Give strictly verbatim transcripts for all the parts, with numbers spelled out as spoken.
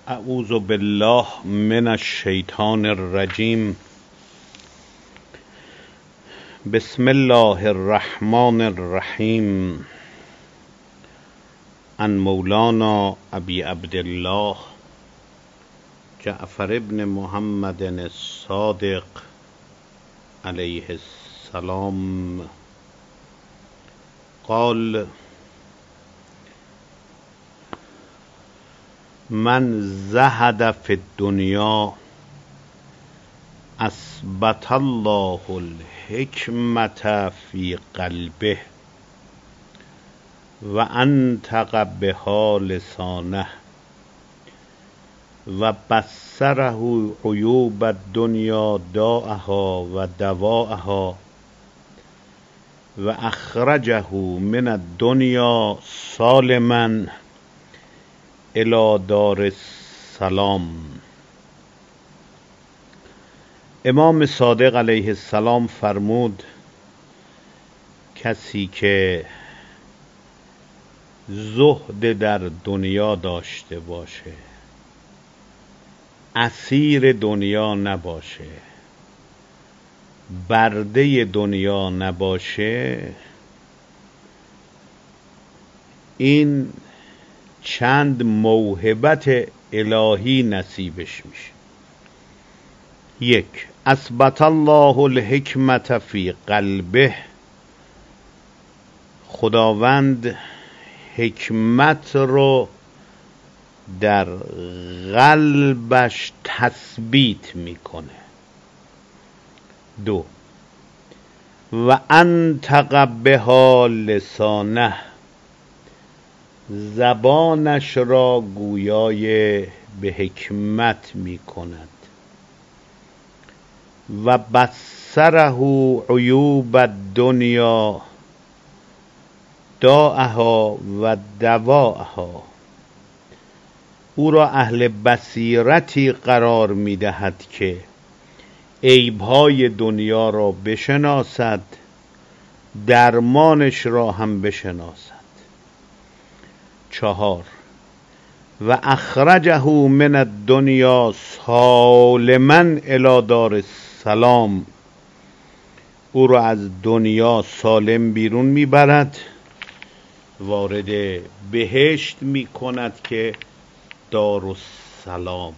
اعوذ بالله من الشیطان الرجیم. بسم الله الرحمن الرحیم. عن مولانا ابی عبدالله جعفر ابن محمد الصادق علیه السلام قال: من زهد فی الدنیا اثبت الله الحکمة فی قلبه و انطق بها لسانه و بصره عیوب الدنیا داءها و دواءها و اخرجه من الدنیا سالما الی دار السلام. امام صادق علیه السلام فرمود کسی که زهد در دنیا داشته باشه، اسیر دنیا نباشه، برده دنیا نباشه، این چند موهبت الهی نصیبش میشه. یک، اثبت الله الحکمة فی قلبه، خداوند حکمت رو در قلبش تثبیت میکنه. دو، و انطق بها لسانه، زبانش را گویای به حکمت می کند. و بصره عیوب الدنیا داءها و دواءها، او را اهل بصیرتی قرار می دهد که عیبهای دنیا را بشناسد، درمانش را هم بشناسد. چهار، و اخرجه من الدنیا سالما الی دار السلام، او را از دنیا سالم بیرون میبرد، وارد بهشت میکند که دار السلامه.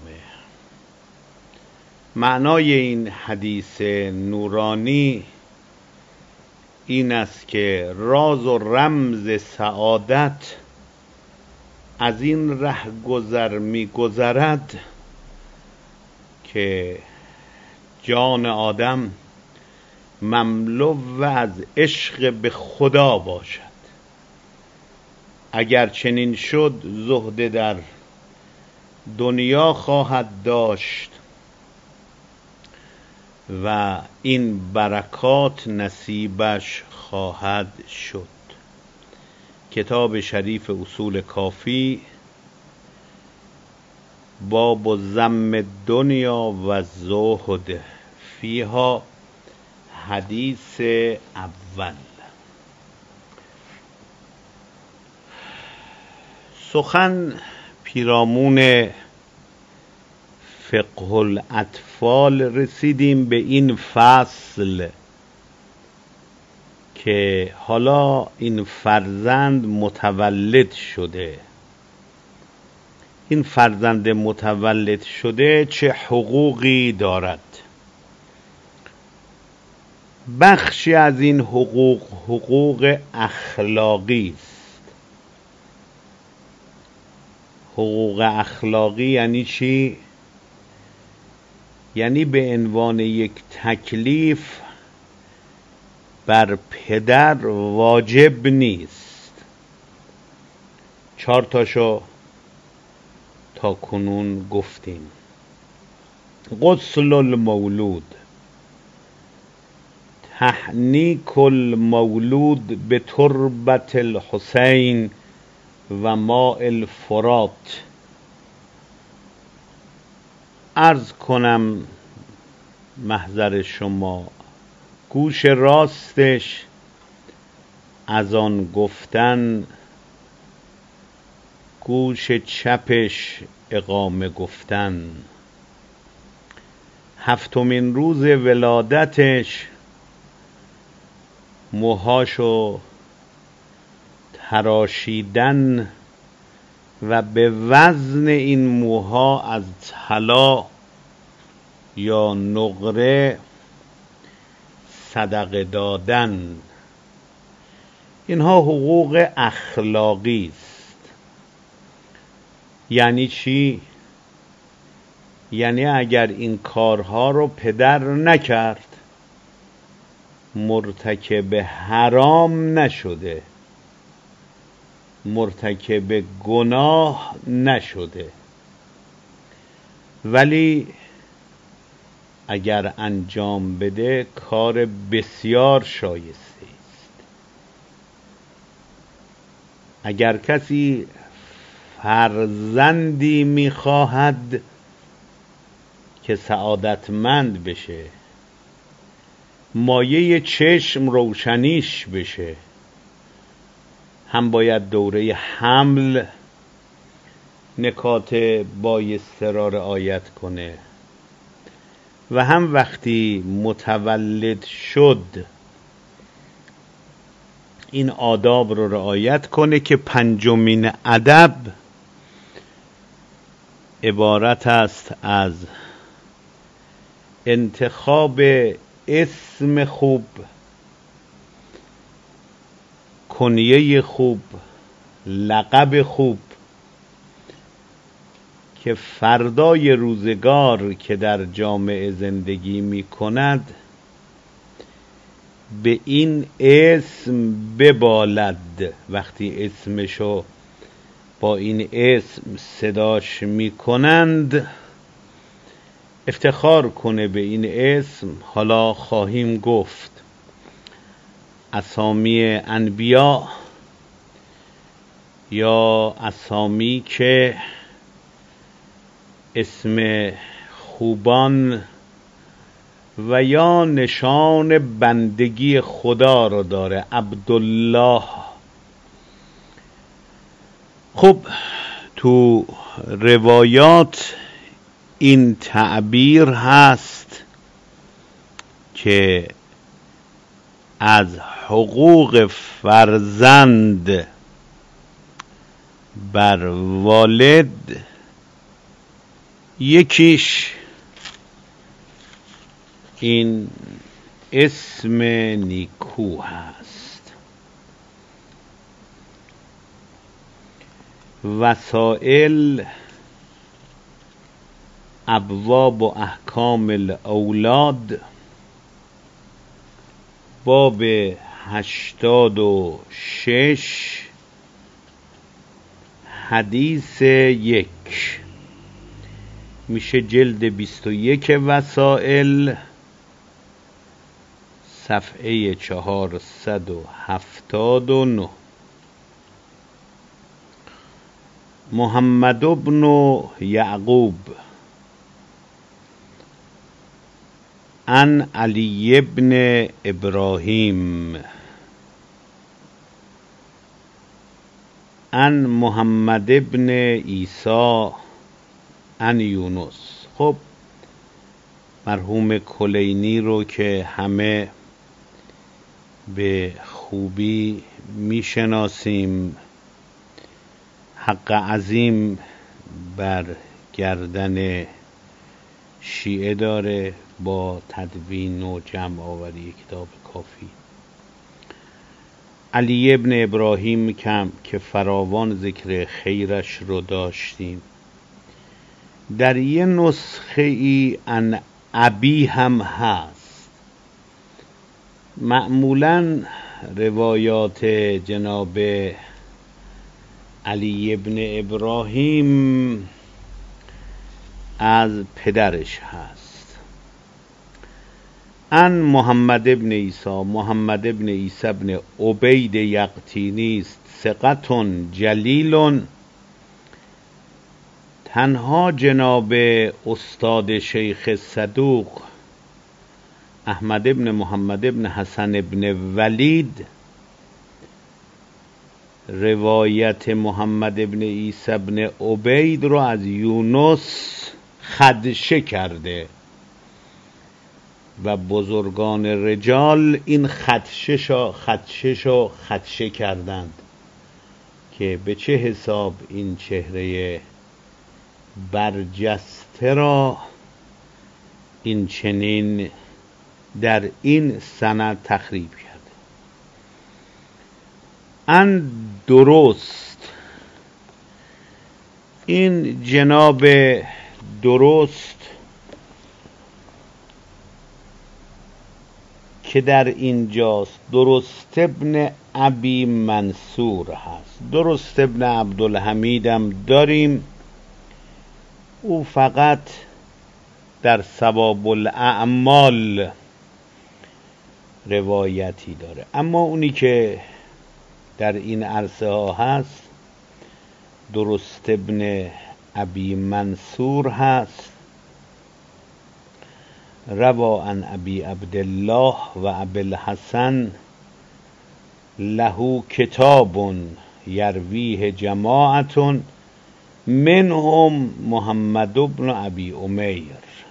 معنای این حدیث نورانی این است که راز و رمز سعادت از این ره گذر می گذرد که جان آدم مملو از عشق به خدا باشد. اگر چنین شد زهد در دنیا خواهد داشت و این برکات نصیبش خواهد شد. کتاب شریف اصول کافی، باب ذم دنیا و زهد فیها، حدیث اول. سخن پیرامون فقه الاطفال رسیدیم به این فصل که حالا این فرزند متولد شده. این فرزند متولد شده چه حقوقی دارد؟ بخشی از این حقوق حقوق اخلاقی است. حقوق اخلاقی یعنی چی؟ یعنی به عنوان یک تکلیف بر پدر واجب نیست. چهار تاشو تا کنون گفتیم. غسل المولود، تحنیک المولود به تربت الحسین و ماء الفرات. عرض کنم محضر شما، گوش راستش از آن گفتن گوش چپش اقامه گفتن. هفتمین روز ولادتش موهاشو تراشیدن و به وزن این موها از طلا یا نقره صدقه دادن. اینها حقوق اخلاقی است. یعنی چی؟ یعنی اگر این کارها رو پدر نکرد مرتکب حرام نشده، مرتکب گناه نشده، ولی اگر انجام بده کار بسیار شایسته است. اگر کسی فرزندی می‌خواهد که سعادتمند بشه، مایه چشم روشنیش بشه، هم باید دوره حمل نکات بایسته را رعایت کنه و هم وقتی متولد شد این آداب رو رعایت کنه که پنجمین ادب عبارت است از انتخاب اسم خوب، کنیه خوب، لقب خوب که فردای روزگار که در جامعه زندگی می کند به این اسم ببالد. وقتی اسمشو با این اسم صداش می کنند افتخار کنه به این اسم. حالا خواهیم گفت اسامی انبیا یا اسامی که اسم خوبان و یا نشان بندگی خدا رو داره. عبدالله. خب تو روایات این تعبیر هست که از حقوق فرزند بر والد یکیش این اسم نیکو هست. وسائل ابواب و احکام الاولاد باب هشتاد و شش حدیث یک میشه جلد بیست و یک وسائل صفحه چهارصد و هفتاد و نه. محمد بن یعقوب عن علی بن ابراهیم عن محمد بن عیسی عن یونس. خب مرحوم کلینی رو که همه به خوبی میشناسیم، حق عظیم بر گردن شیعه داره با تدوین و جمع آوری کتاب کافی. علی ابن ابراهیم کم که فراوان ذکر خیرش رو داشتیم. در یه نسخه ای ان ابی هم هست. معمولاً روایات جناب علی ابن ابراهیم از پدرش هست. ان محمد ابن عیسی، محمد ابن عیسی ابن عبید یقطینی است، ثقة جلیل. تنها جناب استاد شیخ صدوق احمد ابن محمد ابن حسن ابن ولید روایت محمد ابن عیسی ابن عبید رو از یونس خدشه کرده و بزرگان رجال این خدشش و خدشش و خدشه کردند که به چه حساب این چهره برجسته را این چنین در این سند تخریب کرده. ان درست، این جناب درست که در اینجاست درست ابن ابی منصور هست. درست ابن عبدالحمید هم داریم، او فقط در ثواب الاعمال روایتی داره، اما اونی که در این عرصه ها هست درست ابن ابی منصور هست. روا عن ابی عبدالله و ابی الحسن له کتاب یرویه جماعت منهم محمد بن ابی امیر.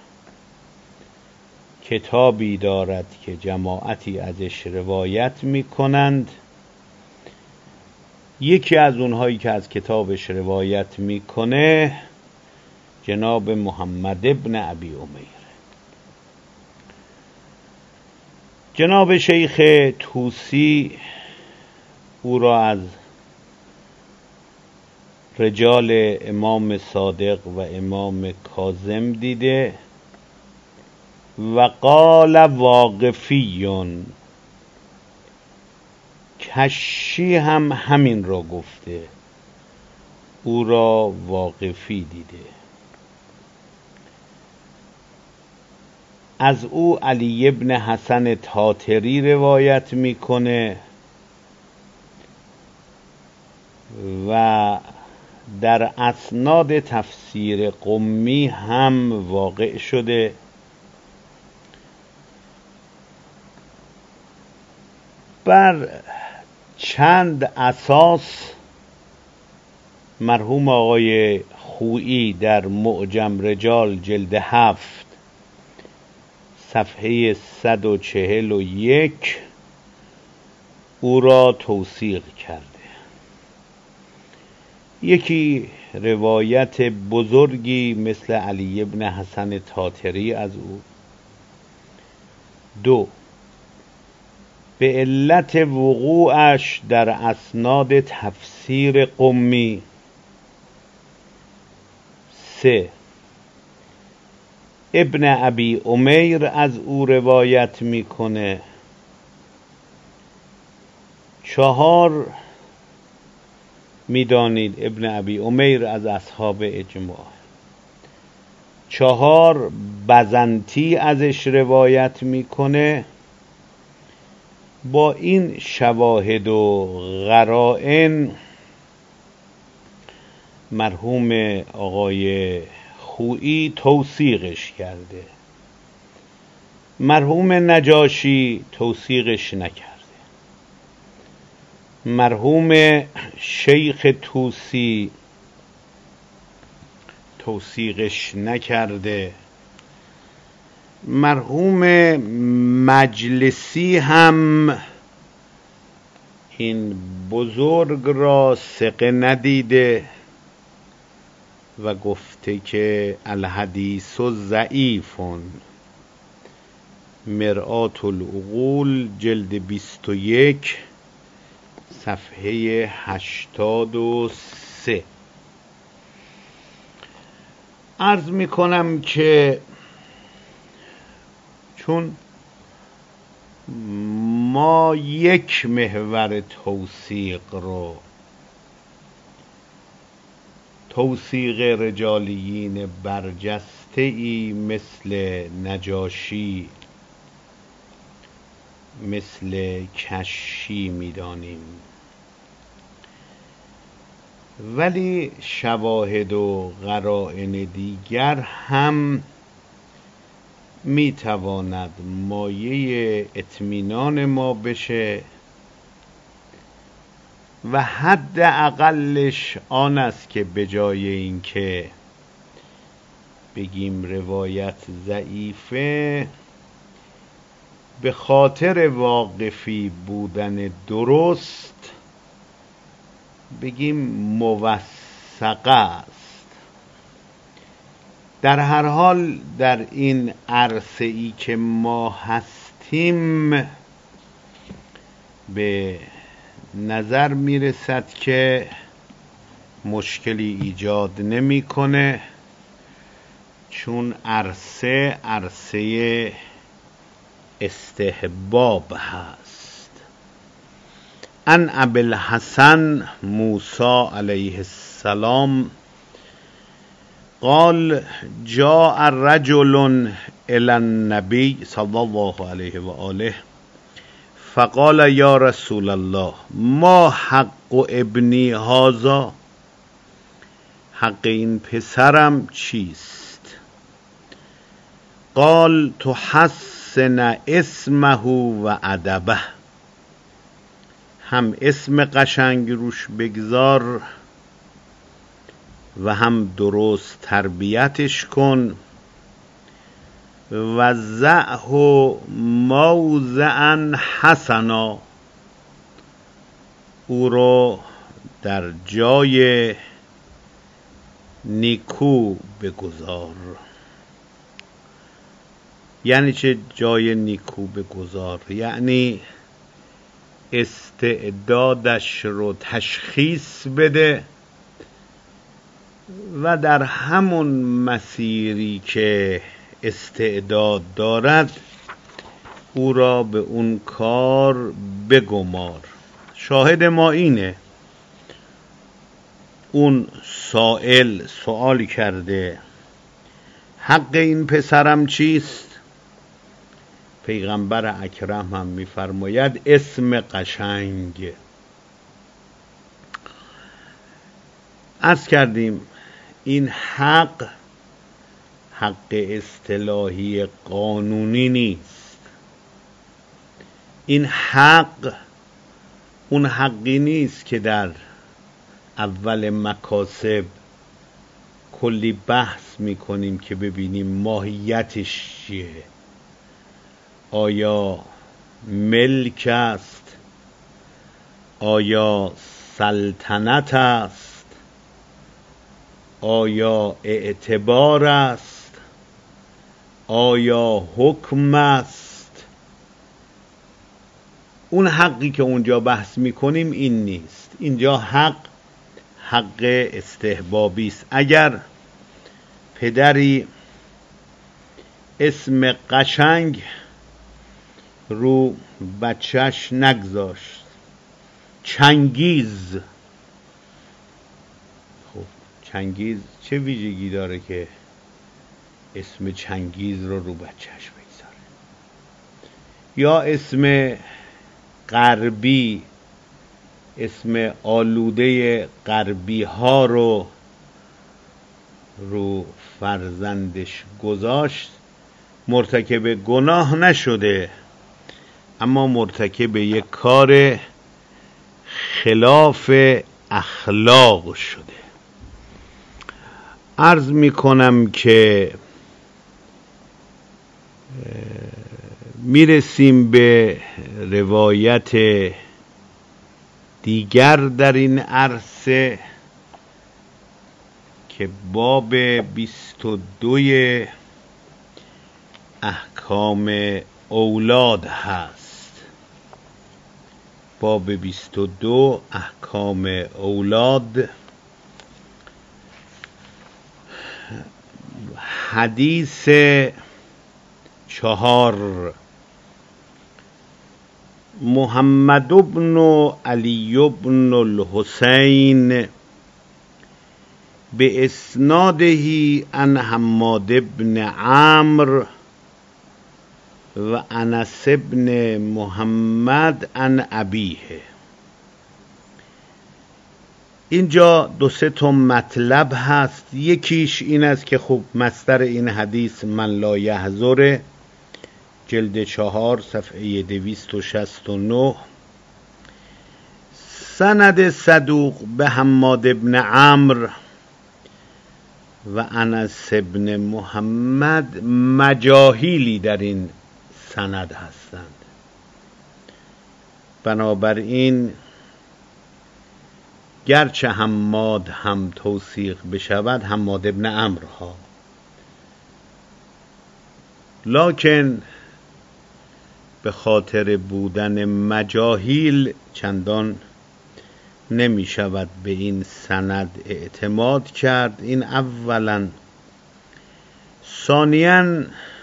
کتابی دارد که جماعتی ازش روایت می کنند، یکی از اونهایی که از کتابش روایت میکنه جناب محمد ابن ابی امیر. جناب شیخ طوسی او را از رجال امام صادق و امام کاظم دیده و قال واقفیون، کشی هم همین را گفته، او را واقفی دیده. از او علی ابن حسن تاتری روایت میکنه و در اسناد تفسیر قمی هم واقع شده. بر چند اساس مرحوم آقای خویی در معجم رجال جلد هفت صفحه صد و چهل و یک او را توثیق کرده. یکی روایت بزرگی مثل علی ابن حسن تاتری از او. دو، به علت وقوعش در اسناد تفسیر قمی. سه، ابن ابی امیر از او روایت میکنه. چهار، میدانید ابن ابی امیر از اصحاب اجماع. چهار، بزنتی ازش روایت میکنه. با این شواهد و قرائن مرحوم آقای خویی توثیقش کرده، مرحوم نجاشی توثیقش نکرده، مرحوم شیخ طوسی توثیقش نکرده، مرحوم مجلسی هم این بزرگ را ثقه ندیده و گفته که الحدیث ضعیف. مرآت العقول جلد بیست و یک صفحه هشتاد و سه. عرض می کنم که چون ما یک محور توثیق رو، توثیق رجالیین برجسته ای مثل نجاشی، مثل کشی میدانیم، ولی شواهد و قرائن دیگر هم میتواند مایه اطمینان ما بشه و حد اقلش آن است که به جای این که بگیم روایت ضعیفه، به خاطر واقفی بودن درست بگیم موثقه است. در هر حال در این عرصه ای که ما هستیم به نظر میرسد که مشکلی ایجاد نمیکنه، چون عرصه عرصه استحباب هست. ان ابی الحسن موسی علیه السلام قال جاء رجل الی النبی صلی الله علیه و آله فقال یا رسول الله ما حق ابنی هذا، حق این پسرم چیست؟ قال تحسن اسمه و ادبه، هم اسم قشنگ روش بگذار و هم درست تربیتش کن، و ضعه موضعا حسنا، او رو در جای نیکو بگذار. یعنی چه جای نیکو بگذار؟ یعنی استعدادش رو تشخیص بده و در همون مسیری که استعداد دارد او را به اون کار بگمار. شاهد ما اینه، اون سائل سوال کرده حق این پسرم چیست؟ پیغمبر اکرم هم میفرماید اسم قشنگ. عرض کردیم این حق حق اصطلاحی قانونی نیست. این حق اون حقی نیست که در اول مکاسب کلی بحث میکنیم که ببینیم ماهیتش چیه. آیا ملک است؟ آیا سلطنت است؟ آیا اعتبار است؟ آیا حکم است؟ اون حقی که اونجا بحث میکنیم این نیست. اینجا حق حق استحبابی است. اگر پدری اسم قشنگ رو بچهش نگذاشت، چنگیز، خب چنگیز چه ویژگی داره که اسم چنگیز رو رو بچهش بگذاره؟ یا اسم غربی، اسم آلوده غربی ها رو رو فرزندش گذاشت، مرتکب گناه نشده اما مرتکب یک کار خلاف اخلاق شده. عرض می کنم که میرسیم به روایت دیگر در این عرصه که باب بیست و دوی احکام اولاد هست. باب بیست و دو احکام اولاد. حدیث چهار. محمد بن علی بن الحسین به اسناده عن حماد بن عمرو و انس بن محمد عن ابیه. اینجا دو سه تا مطلب هست. یکیش این است که خب مصدر این حدیث من لا یحضر، جلد چهار صفحه دویست و شصت و نه. سند صدوق به حماد ابن عمرو و انس ابن محمد مجاهیلی در این سند هستند. بنابراین گرچه حماد هم توثیق بشود، حماد ابن عمرو ها، لکن به خاطر بودن مجاهیل چندان نمی شود به این سند اعتماد کرد. این اولا. ثانیاً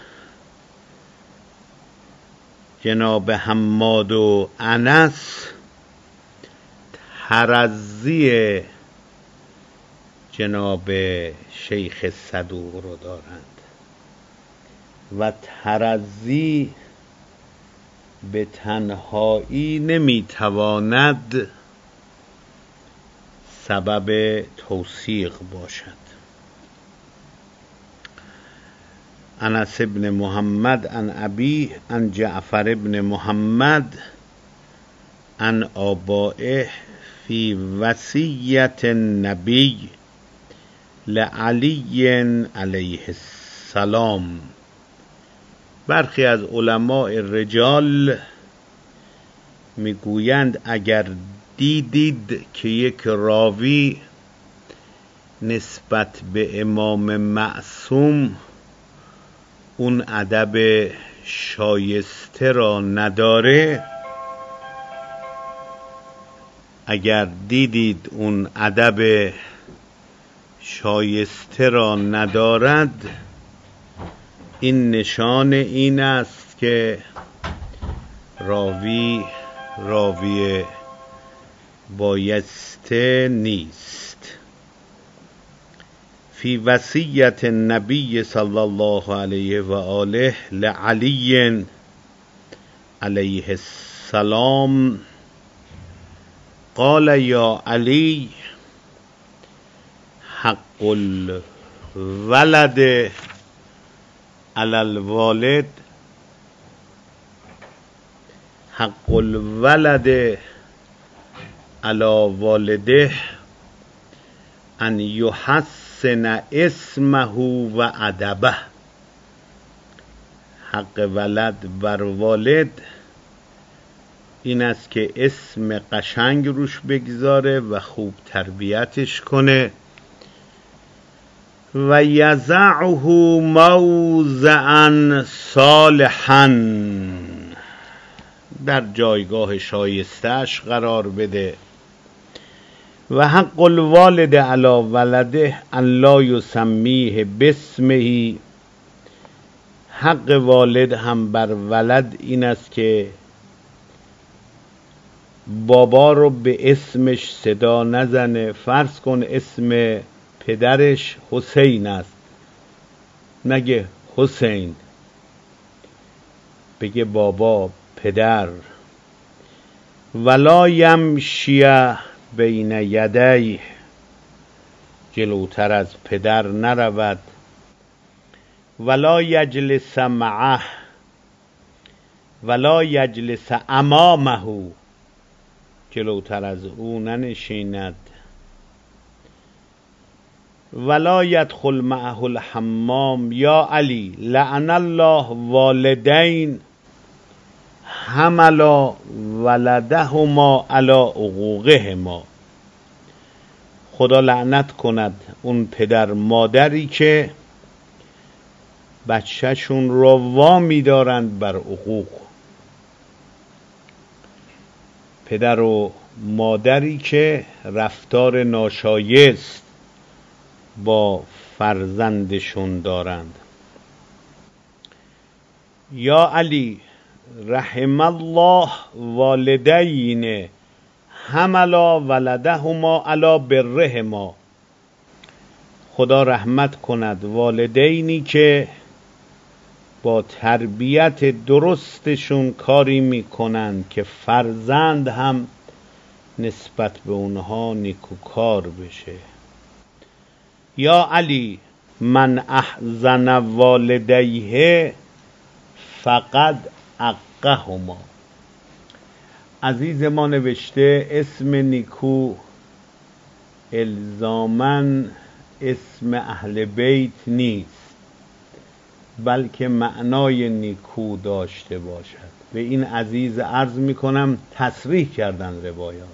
جناب حماد و انس ترضی جناب شیخ صدوق رو دارند و ترضی به تنهایی نمیتواند سبب توثیق باشد. انس ابن محمد عن ابی عن جعفر ابن محمد عن آبائه فی وصیت النبی لعلی علیه السلام. برخی از علماء رجال میگویند اگر دیدید که یک راوی نسبت به امام معصوم اون ادب شایسته را نداره، اگر دیدید اون ادب شایسته را ندارد، این نشان این است که راوی راوی بایسته نیست. فی وصیت النبی صلی الله علیه و آله لعلی علیه السلام قال یا علی حق الولد علی الوالد حق الولد علی والده ان یحسن اسمه و ادبه. حق ولد بر والد این است که اسم قشنگ روش بگذاره و خوب تربیتش کنه و یضعه موضعا صالحا، در جایگاه شایسته‌اش قرار بده. و حق الوالد علی ولده ان لا یسمیه باسمه. حق والد هم بر ولد این است که بابا رو به اسمش صدا نزنه. فرض کن اسم پدرش حسین است، نگه حسین، بگه بابا، پدر. ولا یمشی بین یدیه، جلوتر از پدر نرود. ولا یجلس معه ولا یجلس امامه، جلوتر از او ننشیند. ولا یدخل معه الحمام. یا علی لعن الله والدین حملا ولدهما علی عقوقهما. خدا لعنت کند اون پدر مادری که بچهشون رو وامی دارند بر عقوق. پدر و مادری که رفتار ناشایست با فرزندشون دارند. یا علی رحم الله والدین حملا ولدهما علی برهما. خدا رحمت کند والدینی که با تربیت درستشون کاری میکنند که فرزند هم نسبت به اونها نیکوکار بشه. یا علی من احزن والدیه فقد عقهما. عزیز ما نوشته اسم نیکو الزاماً اسم اهل بیت نیست، بلکه معنای نیکو داشته باشد. به این عزیز عرض می کنم تصریح کردن روایات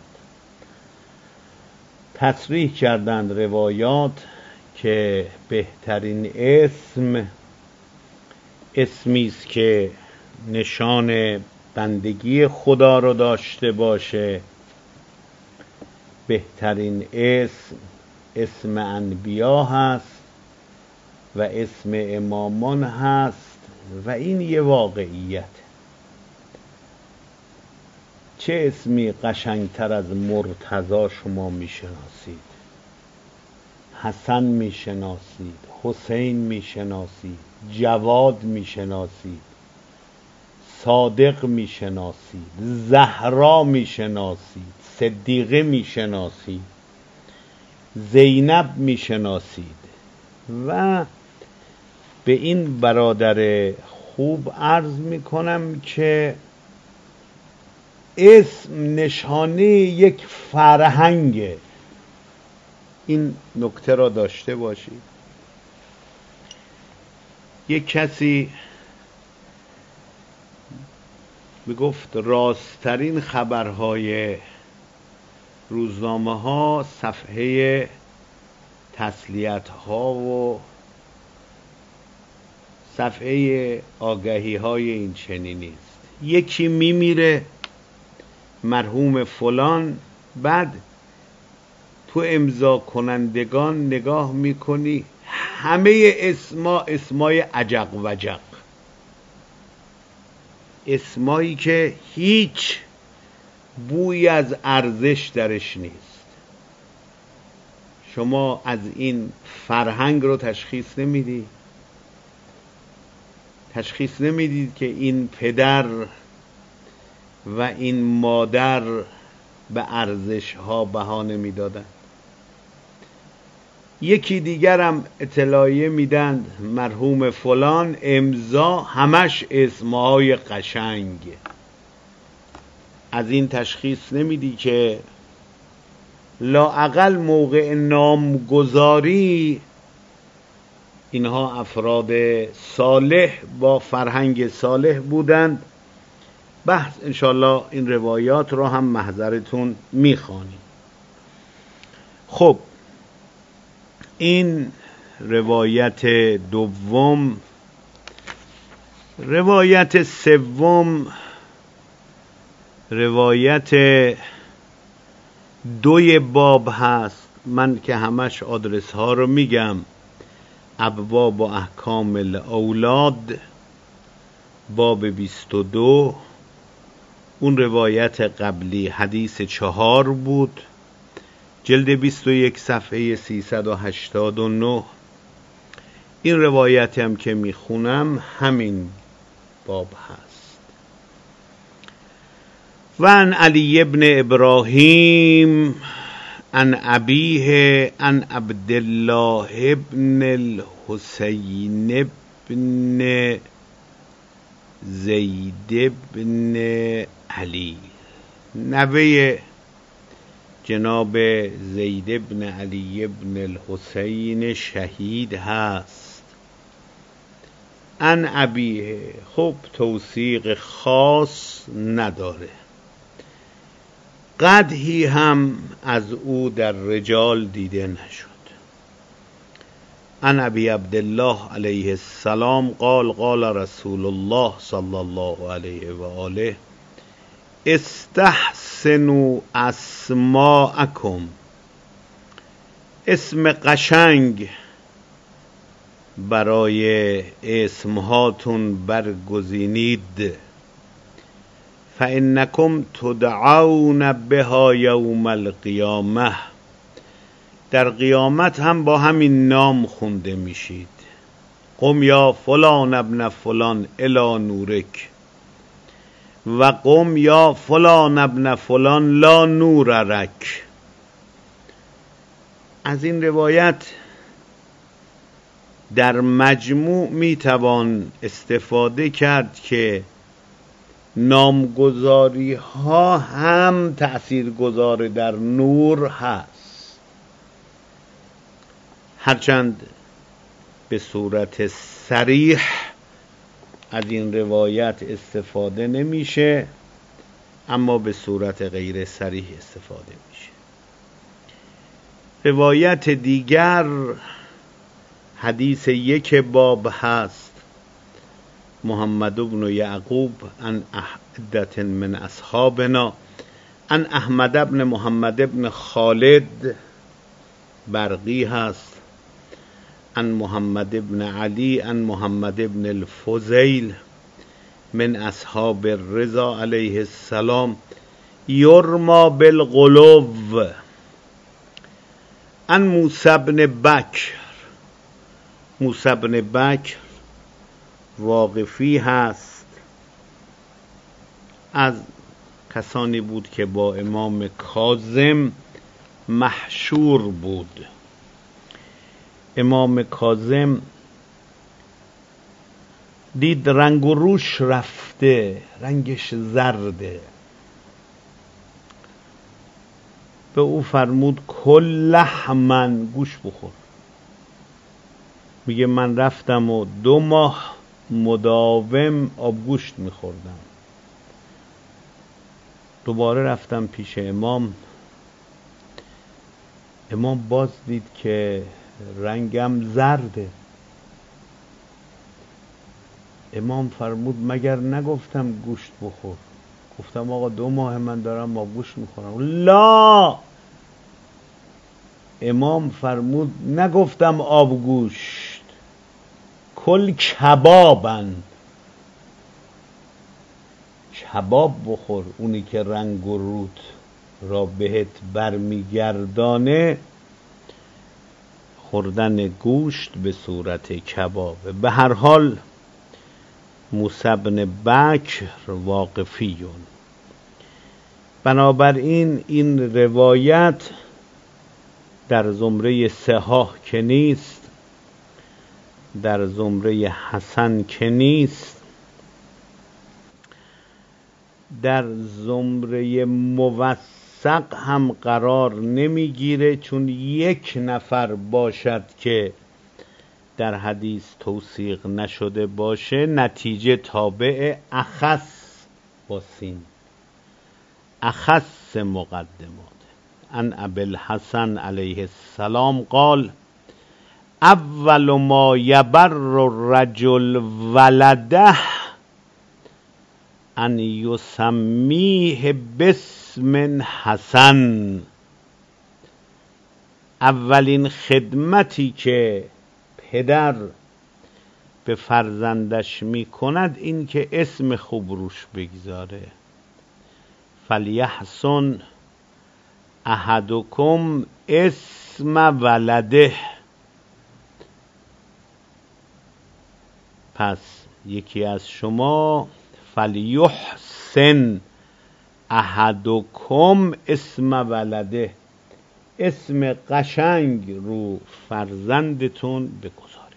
تصریح کردن روایات که بهترین اسم اسمی است که نشان بندگی خدا رو داشته باشه. بهترین اسم اسم انبیا هست و اسم امامان هست و این یه واقعیت. چه اسمی قشنگتر از مرتضی شما میشناسید؟ حسن میشناسید، حسین میشناسید، جواد میشناسید، صادق میشناسید، زهرا میشناسید، صدیقه میشناسید، زینب میشناسید. و به این برادر خوب عرض میکنم که اسم نشانه یک فرهنگه. این نکته را داشته باشید. یک کسی میگفت راستترین خبرهای روزنامه ها صفحه تسلیت ها و صفحه آگهی های این چنینی است. یکی میمیره مرحوم فلان، بعد تو امضا کنندگان نگاه میکنی همه اسما اسمای عجق وجق، اسمایی که هیچ بوی از ارزش درش نیست. شما از این فرهنگ رو تشخیص نمیدی؟ تشخیص نمیدید که این پدر و این مادر به ارزش ها بها نمیدادن. یکی دیگرم اطلاعیه میدن مرحوم فلان، امضا همش اسمهای قشنگ. از این تشخیص نمیدی که لااقل موقع نامگذاری اینها افراد صالح با فرهنگ صالح بودند. بحث انشالله این روایات رو هم محضرتون میخوانیم. خب این روایت دوم. روایت سوم روایت دوی باب هست. من که همش آدرس ها رو میگم. ابواب و احکام الاولاد باب بیست و دو. اون روایت قبلی حدیث چهار بود، جلد بیست و یک صفحه سیصد و هشتاد و نه. این روایت هم که میخونم همین باب هست. و عن علی ابن ابراهیم عن ابیه عن عبدالله ابن الحسین ابن زید ابن علی، نوه جناب زید ابن علی ابن الحسین شهید هست. عن ابیه، خب توثیق خاص نداره، قدحی هم از او در رجال دیده نشد. عن ابی عبدالله علیه السلام قال قال رسول الله صلی الله علیه و آله استحسنوا اسماءکم، اسم قشنگ برای اسمهاتون برگزینید. فانکم تدعون بها یوم القیامه، در قیامت هم با همین نام خونده میشید. قم یا فلان ابن فلان الی نورک و قم یا فلان ابن فلان لا نور رک. از این روایت در مجموع میتوان استفاده کرد که نامگذاری ها هم تأثیرگذار در نور هست، هرچند به صورت صریح از این روایت استفاده نمیشه، اما به صورت غیر صریح استفاده میشه. روایت دیگر حدیث یک باب هست، محمد بن یعقوب عن عدة من اصحابنا عن احمد بن محمد بن خالد برقی هست، عن محمد بن علی عن محمد بن الفضیل من اصحاب الرضا علیه السلام یرما بالغلو عن موسی بن بکر. موسی بن بکر واقفی هست، از کسانی بود که با امام کاظم محشور بود. امام کاظم دید رنگ و روش رفته، رنگش زرده، به او فرمود کل لحمن، گوش بخور. میگه من رفتم و دو ماه مداوم آبگوشت میخوردم. دوباره رفتم پیش امام، امام باز دید که رنگم زرده. امام فرمود مگر نگفتم گوشت بخور؟ گفتم آقا دو ماه من دارم آبگوشت میخورم. لا، امام فرمود نگفتم آبگوشت، کل کبابن، کباب بخور. اونی که رنگ و رود را بهت برمیگردانه خوردن گوشت به صورت کبابه. به هر حال موسی بن بکر واقفیون. بنابراین این روایت در زمره صحاح که نیست، در زمره حسن که نیست، در زمره موثق هم قرار نمیگیره، چون یک نفر باشد که در حدیث توثیق نشده باشه نتیجه تابع اخص با سین، اخص مقدمات. ان ابی الحسن علیه السلام قال اول ما یبر الرجل ولده ان یسمیه باسم حسن. اولین خدمتی که پدر به فرزندش می کند این که اسم خوب روش بگذاره. فلیحسن احدکم اسم ولده. پس یکی از شما فلیحسن احدکم اسم ولده، اسم قشنگ رو فرزندتون بگذارید.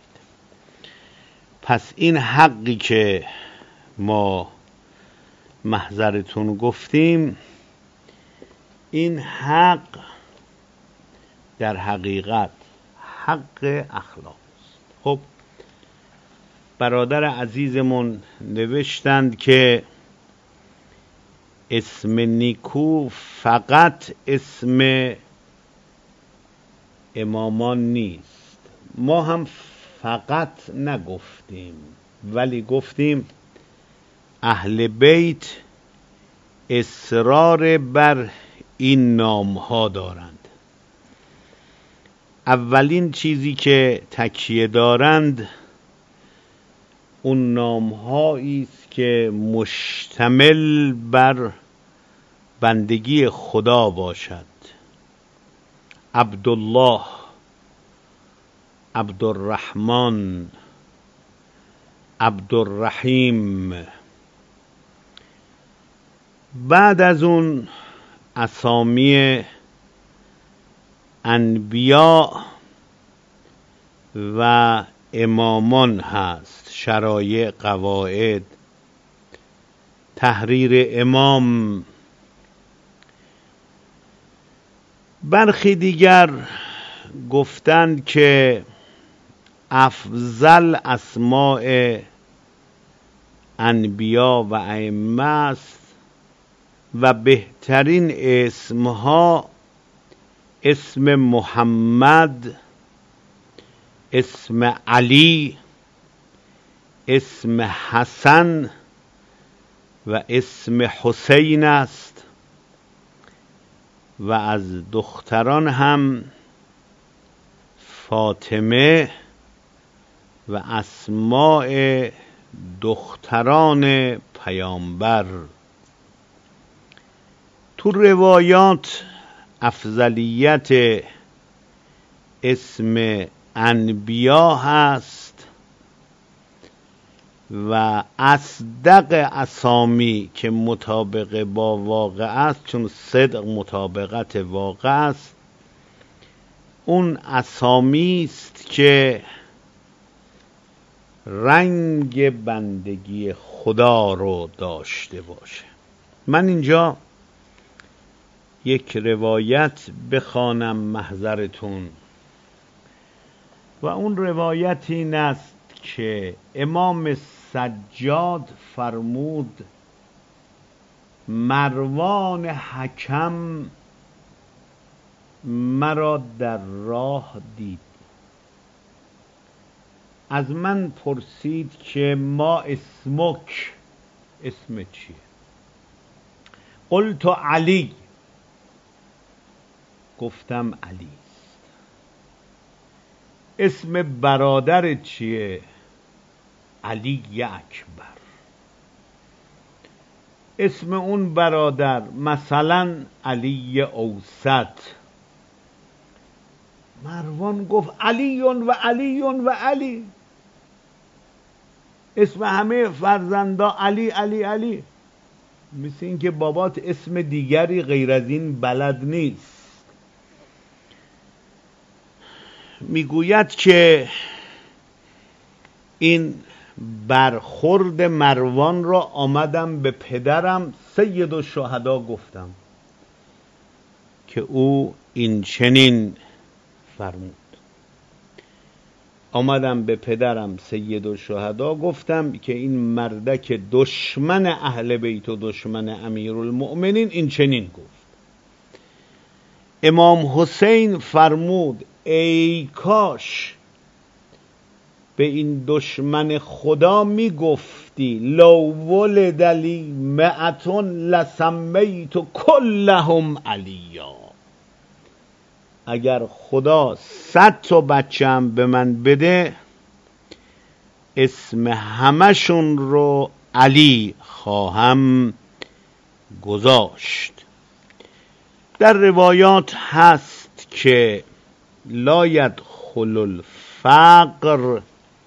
پس این حقی که ما محضرتون گفتیم، این حق در حقیقت حق اخلاق است. خب برادر عزیزمون نوشتند که اسم نیکو فقط اسم امامان نیست. ما هم فقط نگفتیم، ولی گفتیم اهل بیت اصرار بر این نام ها دارند. اولین چیزی که تکیه دارند اون نام هایی است که مشتمل بر بندگی خدا باشد. عبدالله، عبدالرحمن، عبدالرحیم. بعد از اون اسامی انبیاء و امامان هست، شرایع، قواعد، تحریر امام. برخی دیگر گفتند که افضل اسماء انبیا و ائمه است و بهترین اسمها اسم محمد، اسم علی، اسم حسن و اسم حسین است و از دختران هم فاطمه و اسماء دختران پیامبر. تو روایات افضلیت اسم انبیا هست و اصدق اسامی که مطابق با واقع است، چون صدق مطابقت واقع است، اون اسامی است که رنگ بندگی خدا رو داشته باشه. من اینجا یک روایت بخوانم محضرتون و اون روایت این است که امام سجاد فرمود مروان حکم مرا در راه دید، از من پرسید که ما اسمک، اسم چیه؟ قلت علی، گفتم علی است. اسم برادر چیه؟ علی اکبر. اسم اون برادر مثلا علی اوسط. مروان گفت علی و علی و علی، اسم همه فرزندا علی علی علی، مثل این که بابات اسم دیگری غیر از این بلد نیست. میگوید که این برخورد مروان را آمدم به پدرم سید الشهدا گفتم که او این چنین فرمود. آمدم به پدرم سید الشهدا گفتم که این مردک دشمن اهل بیت و دشمن امیرالمؤمنین این چنین گفت. امام حسین فرمود ای کاش به این دشمن خدا می گفتی لو ولد لی مئتون لسمیت کلهم علیا. اگر خدا صد تا بچه‌ام به من بده اسم همشون رو علی خواهم گذاشت. در روایات هست که لا يدخل الفقر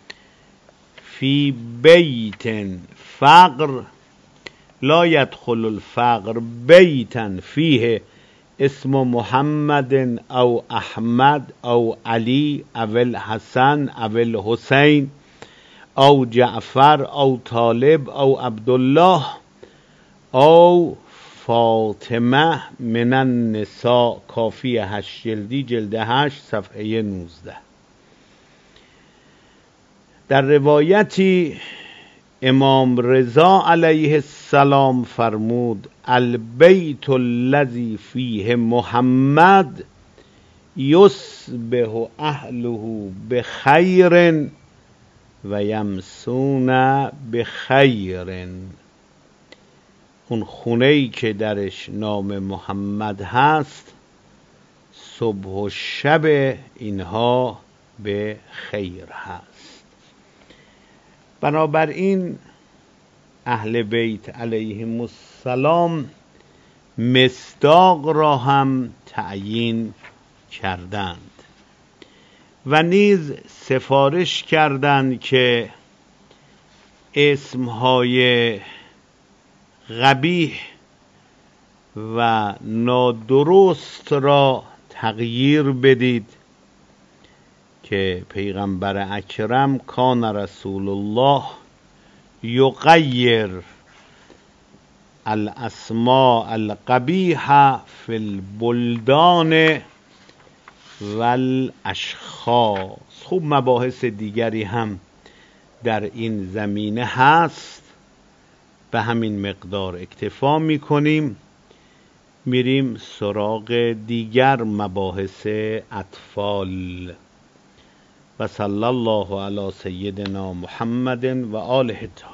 فی بیت، فقر لا يدخل الفقر بیتا فیه اسم محمد او احمد او علی او الحسن او الحسین او جعفر او طالب او عبدالله او فاطمه من النساء. کافی هشت جلدی، جلد هشت صفحه نوزده. در روایتی امام رضا علیه السلام فرمود البیت الذی فیه محمد یصبح اهله بخیر و یمسون بخیر. اون خونه‌ای که درش نام محمد هست صبح و شب اینها به خیر هست. بنابراین اهل بیت علیهم السلام مصداق را هم تعیین کردند و نیز سفارش کردند که اسمهای قبیح و نادرست را تغییر بدید که پیغمبر اکرم کان رسول الله یغیر الاسماء القبیحه فی البلدان و الاشخاص. خوب مباحث دیگری هم در این زمینه هست، به همین مقدار اکتفا میکنیم. میریم سراغ دیگر مباحث اطفال. و صلی الله علی سیدنا محمد و آله.